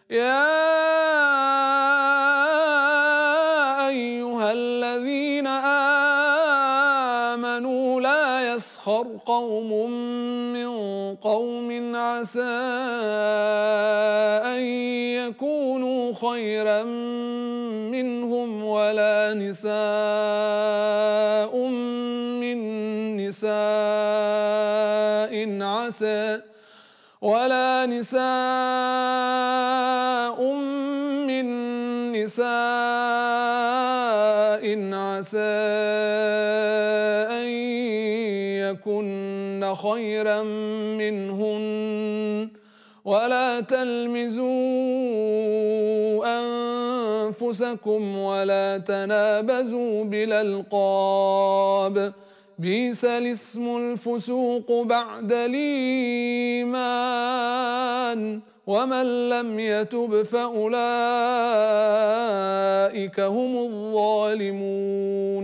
يا أيها الذين آمنوا لا يسخر قوم من قوم عسى أن يكونوا خيرا منهم ولا نساء من نساء عسى أن يكن خيرا منهن ولا تلمزوا أنفسكم ولا تنابزوا بالألقاب بئس الاسم الفسوق بعد الإيمان ومن لم يتب فأولئك هم الظالمون